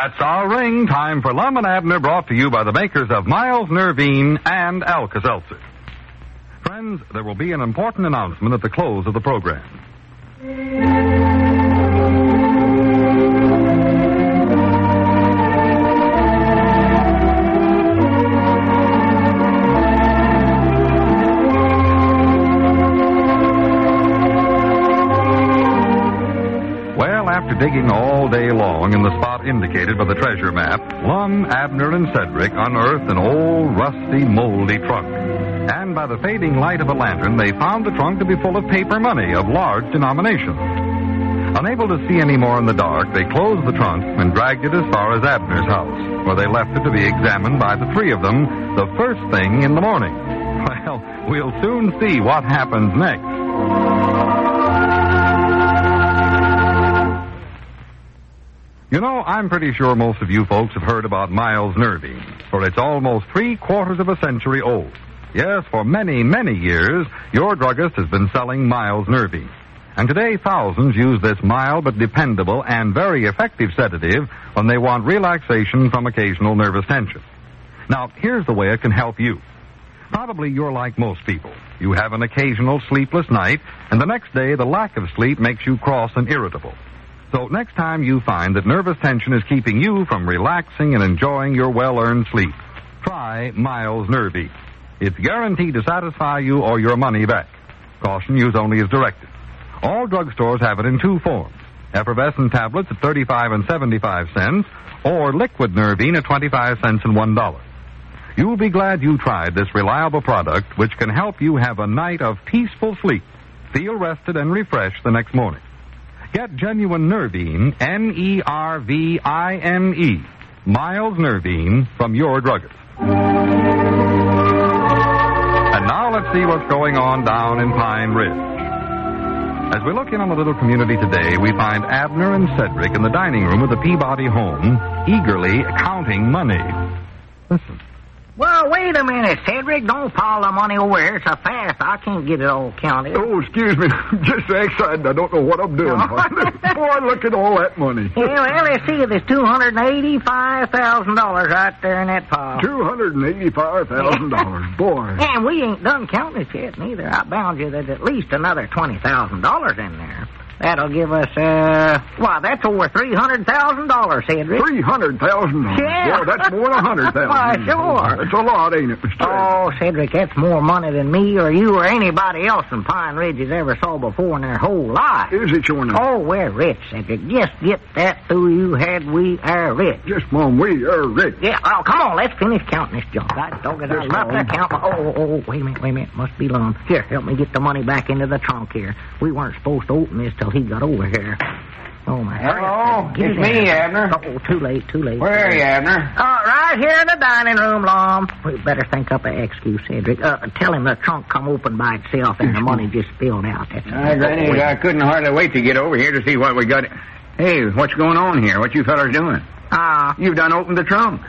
That's our ring. Time for Lum and Abner, brought to you by the makers of Miles Nervine and Alka-Seltzer. Friends, there will be an important announcement at the close of the program. After digging all day long in the spot indicated by the treasure map, Lum, Abner, and Cedric unearthed an old, rusty, moldy trunk. And by the fading light of a lantern, they found the trunk to be full of paper money of large denominations. Unable to see any more in the dark, they closed the trunk and dragged it as far as Abner's house, where they left it to be examined by the three of them the first thing in the morning. Well, we'll soon see what happens next. You know, I'm pretty sure most of you folks have heard about Miles Nervine, for it's almost 3/4 of a century old. Yes, for many, many years, your druggist has been selling Miles Nervine. And today, thousands use this mild but dependable and very effective sedative when they want relaxation from occasional nervous tension. Now, here's the way it can help you. Probably you're like most people. You have an occasional sleepless night, and the next day, the lack of sleep makes you cross and irritable. So next time you find that nervous tension is keeping you from relaxing and enjoying your well-earned sleep, try Miles Nervine. It's guaranteed to satisfy you or your money back. Caution, use only as directed. All drugstores have it in two forms: effervescent tablets at 35 and 75 cents, or liquid Nervine at 25 cents and $1. You'll be glad you tried this reliable product, which can help you have a night of peaceful sleep, feel rested and refreshed the next morning. Get genuine Nervine, Nervine, Miles Nervine, from your druggist. And now let's see what's going on down in Pine Ridge. As we look in on the little community today, we find Abner and Cedric in the dining room of the Peabody home, eagerly counting money. Listen. Well, wait a minute, Cedric. Don't pile the money over here so fast. I can't get it all counted. Oh, excuse me. I'm just so excited I don't know what I'm doing. Boy, look at all that money. Yeah, well, let's see. There's $285,000 right there in that pile. $285,000. Boy. And we ain't done counting it yet, neither. I bound you there's at least another $20,000 in there. That'll give us, that's over $300,000, Cedric. $300,000? Yeah. Boy, that's more than $100,000. Why, sure. That's a lot, ain't it, Mr. Oh, Cedric, that's more money than me or you or anybody else in Pine Ridge has ever saw before in their whole life. Is it your name? Oh, we're rich, Cedric. Just get that through you head. We are rich. Yes, Mom, we are rich. Yeah, oh, come on, let's finish counting this junk. God dog it, I love to count. Oh, wait a minute. Must be Lum. Here, help me get the money back into the trunk here. We weren't supposed to open this till he got over here. Oh, my God. Hello, it's me, Abner. Oh, too late. Where are you, Abner? Right here in the dining room, Lum. We better think up an excuse, Cedric. Tell him the trunk come open by itself and the money just spilled out. That's Granny, I couldn't hardly wait to get over here to see what we got. Hey, what's going on here? What you fellas doing? You've done opened the trunk.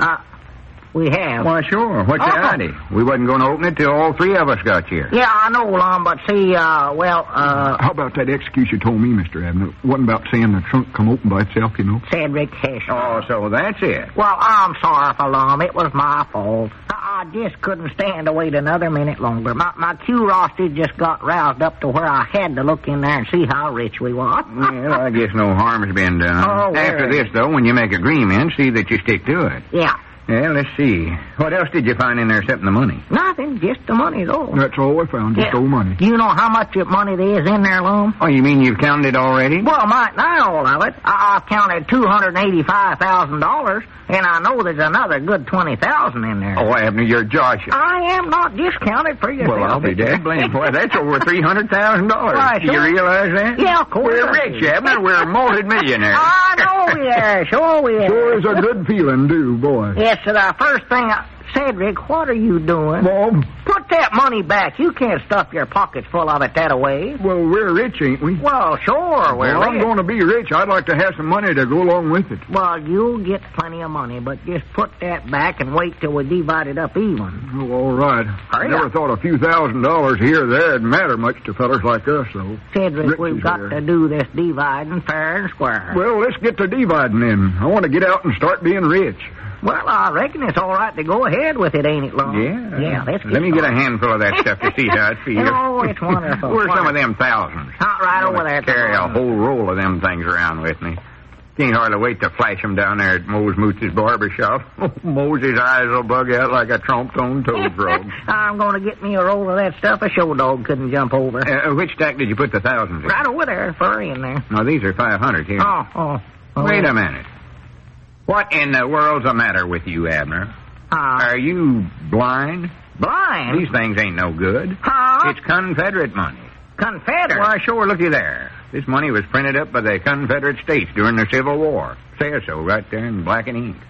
We have. Why, sure. What's the idea? We wasn't going to open it till all three of us got here. Yeah, I know, Lum, but see, How about that excuse you told me, Mr. Abner? Wasn't about saying the trunk come open by itself, you know? Cedric Hess. Oh, so that's it. Well, I'm sorry for Lum. It was my fault. I just couldn't stand to wait another minute longer. My curiosity just got roused up to where I had to look in there and see how rich we were. Well, I guess no harm has been done. Oh, after this, though, when you make agreement, see that you stick to it. Yeah. Yeah, let's see. What else did you find in there except the money? Nothing, just the money, though. That's all we found, just old money. Do you know how much money there is in there, Lum? Oh, you mean you've counted it already? Well, might not all of it. I've counted $285,000, and I know there's another good $20,000 in there. Oh, Abner, you're joshing. I am not discounted for yourself. Well, I'll be dead blamed. Boy, that's over $300,000. Right, Do you realize that? Yeah, of course. We're rich, Abner. We're multi-millionaires. I know we are. Sure we are. Sure is a good feeling, too, boy. Yes, sir. The first thing... Cedric, what are you doing? Well, Put that money back. You can't stuff your pockets full of it that away. well, we're rich, ain't we? Well, sure, Well, I'm going to be rich. I'd like to have some money to go along with it. Well, you'll get plenty of money, but just put that back and wait till we divide it up even. Oh, all right. I Hurry never up. thought a few $1,000s here or there would matter much to fellers like us, though. Cedric, Rich we've is got there. to do this dividing fair and square. Well, let's get to dividing then. I want to get out and start being rich. Well, I reckon it's all right to go ahead with it, ain't it, Lon? Yeah. let's Let me get a started. handful of that stuff to see how it feels. Oh, it's wonderful. Where's some of them thousands? Not right over there. Carry a Lon. whole roll of them things around with me. Can't hardly wait to flash them down there at Mose Moose's barber shop. Moses' eyes will bug out like a tromped-on toad frog. I'm going to get me a roll of that stuff a show dog couldn't jump over. Which stack did you put the thousands in? Right over there, furry in there. No, these are 500 here. Oh. Wait a minute. What in the world's the matter with you, Abner? Are you blind? Blind? These things ain't no good. Huh? It's Confederate money. Confederate? Why, sure, looky there. This money was printed up by the Confederate States during the Civil War. Says so right there in black and ink.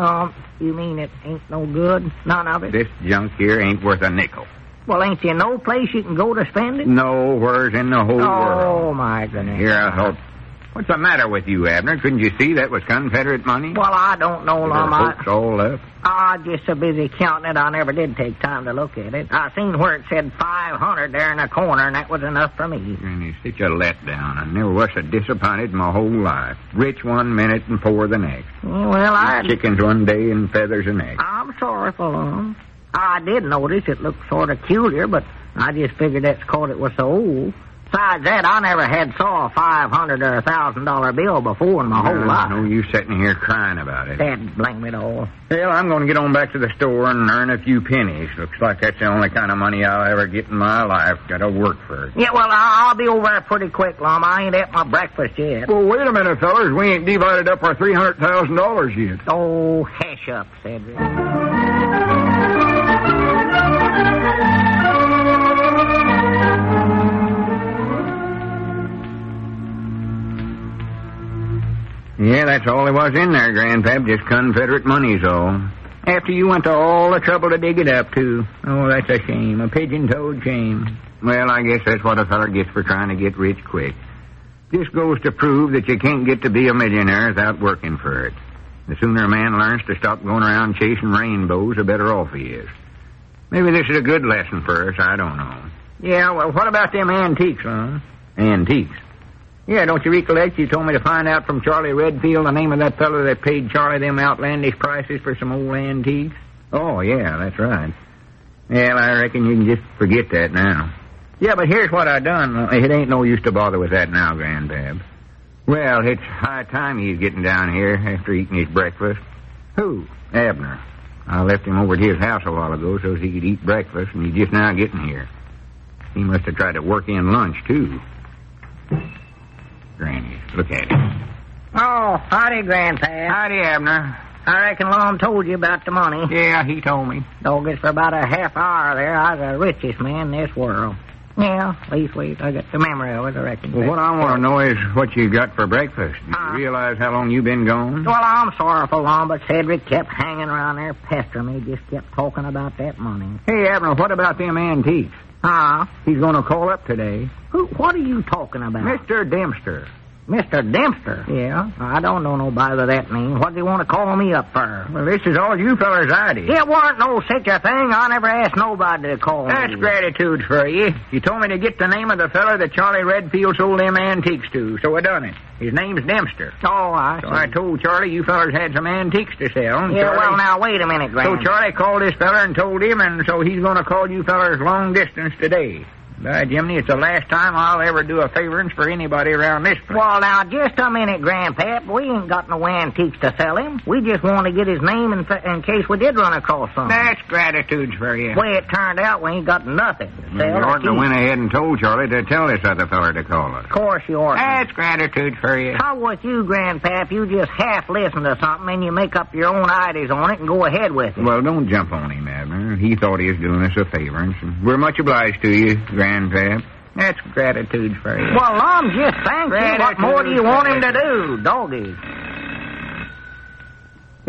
You mean it ain't no good? None of it? This junk here ain't worth a nickel. Well, ain't there no place you can go to spend it? No, where's in the whole world? Oh, my goodness. Here, I thought... What's the matter with you, Abner? Couldn't you see that was Confederate money? Well, I don't know, Lum. Folks all up. I'm just so busy counting it, I never did take time to look at it. I seen where it said 500 there in the corner, and that was enough for me. And it's such a letdown. I never was so disappointed in my whole life. Rich one minute and poor the next. Well, Chickens one day and feathers the next. I'm sorry for Lum. I did notice it looked sort of peculiar, but I just figured that's 'cause it was so old. Besides that, I never had saw a $500 or $1,000 bill before in my whole life. No use sitting here crying about it. Dad blame it all. Well, I'm going to get on back to the store and earn a few pennies. Looks like that's the only kind of money I'll ever get in my life. Got to work for it. Yeah, well, I'll be over there pretty quick, Lum. I ain't at my breakfast yet. Well, wait a minute, fellers. We ain't divided up our $300,000 yet. Oh, hush up, Cedric. Yeah, that's all there was in there, Grandpap. Just Confederate money's all. After you went to all the trouble to dig it up, too. Oh, that's a shame. A pigeon-toed shame. Well, I guess that's what a feller gets for trying to get rich quick. Just goes to prove that you can't get to be a millionaire without working for it. The sooner a man learns to stop going around chasing rainbows, the better off he is. Maybe this is a good lesson for us. I don't know. Yeah, well, what about them antiques, huh? Antiques? Yeah, don't you recollect you told me to find out from Charlie Redfield the name of that fellow that paid Charlie them outlandish prices for some old antiques? Oh, yeah, that's right. Well, I reckon you can just forget that now. Yeah, but here's what I done. It ain't no use to bother with that now, Grandpap. Well, it's high time he's getting down here after eating his breakfast. Who? Abner. I left him over at his house a while ago so he could eat breakfast, and he's just now getting here. He must have tried to work in lunch, too. Granny, look at him. Oh, howdy, Grandpa. Howdy, Abner. I reckon Lum told you about the money. Yeah, he told me. Doggone, for about a half hour there, I was the richest man in this world. Yeah, leastways, I got the memory of it, I reckon. Well, what I want to know is what you got for breakfast. Do you realize how long you've been gone? Well, I'm sorry for Lum, but Cedric kept hanging around there pestering me, just kept talking about that money. Hey, Abner, what about them antiques? He's going to call up today. What are you talking about? Mr. Dempster. Mr. Dempster? Yeah. I don't know nobody with that name. What do you want to call me up for? Well, this is all you fellers I did. It weren't no such a thing. I never asked nobody to call me. That's gratitude for you. You told me to get the name of the feller that Charlie Redfield sold them antiques to, so I done it. His name's Dempster. Oh, I see. So I told Charlie you fellers had some antiques to sell. Yeah, well, now, wait a minute, Grandpa. So Charlie called this feller and told him, and so he's going to call you fellers long distance today. By Jiminy, it's the last time I'll ever do a favorance for anybody around this place. Well, now, just a minute, Grandpap. We ain't got no antiques to sell him. We just want to get his name in case we did run across something. That's gratitude for you. The way it turned out, we ain't got nothing to sell. You ought to went ahead and told Charlie to tell this other feller to call us. Of course you ought to. That's gratitude for you. How with you, Grandpap? You just half listen to something and you make up your own ideas on it and go ahead with it. Well, don't jump on him, Abner. He thought he was doing us a favorance. We're much obliged to you, Grandpap. That's gratitude for you. Well, I'm just thank you. What more do you want him to do, doggy?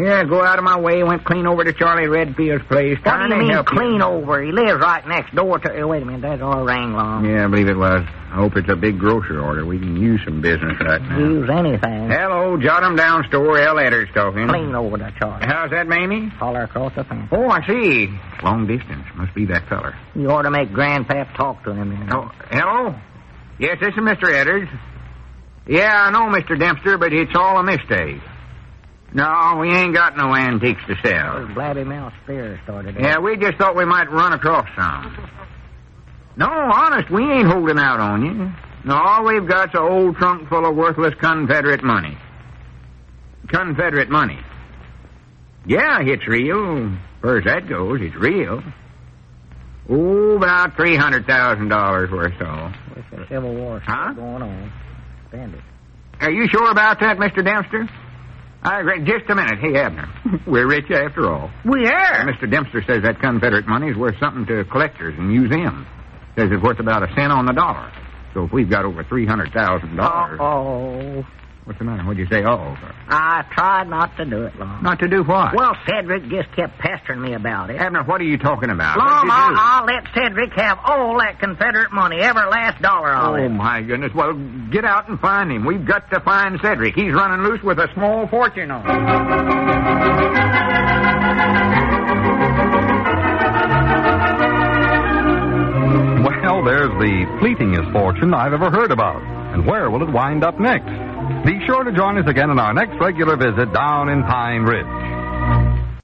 Yeah, go out of my way. Went clean over to Charlie Redfield's place. What do you mean help clean over? He lives right next door to... Wait a minute, that's all rang long. Yeah, I believe it was. I hope it's a big grocery order. We can use some business right now. Use anything. Hello, jot 'em down store. L. Edders talking. Clean over to Charlie. How's that, Mamie? Holler across the fence. Oh, I see. Long distance. Must be that feller. You ought to make Grandpap talk to him then. Oh, hello? Yes, this is Mr. Edders. Yeah, I know, Mr. Dempster, but it's all a mistake. No, we ain't got no antiques to sell. Those blabby mouth spears started. Yeah, we just thought we might run across some. No, honest, we ain't holding out on you. No, all we've got's an old trunk full of worthless Confederate money. Confederate money. Yeah, it's real. As far as that goes, it's real. Oh, about $300,000 worth so. With the Civil War still going on. Spend it. Are you sure about that, Mr. Dempster? Just a minute. Hey, Abner. We're rich after all. We are. Mr. Dempster says that Confederate money is worth something to collectors and museums. Says it's worth about a cent on the dollar. So if we've got over $300,000... Uh-oh. What's the matter? What'd you say, oh? I tried not to do it, Lon. Not to do what? Well, Cedric just kept pestering me about it. Abner, what are you talking about? Lon, I'll let Cedric have all that Confederate money, every last dollar of it. Oh, my goodness. Well, get out and find him. We've got to find Cedric. He's running loose with a small fortune on him. Well, there's the fleetingest fortune I've ever heard about. And where will it wind up next? Be sure to join us again on our next regular visit down in Pine Ridge.